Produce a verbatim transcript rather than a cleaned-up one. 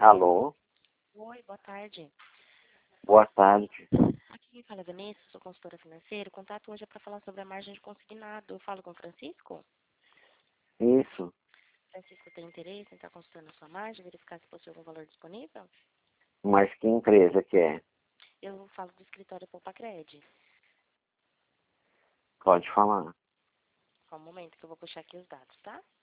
Alô? Oi, boa tarde. Boa tarde. Aqui quem fala é Vanessa, sou consultora financeira. O contato hoje é para falar sobre a margem de consignado. Eu falo com o Francisco. Isso. Francisco tem interesse em estar consultando a sua margem, verificar se possui algum valor disponível? Mas que empresa que é? Eu falo do escritório Poupa-Cred. Pode falar. Só um momento que eu vou puxar aqui os dados, tá?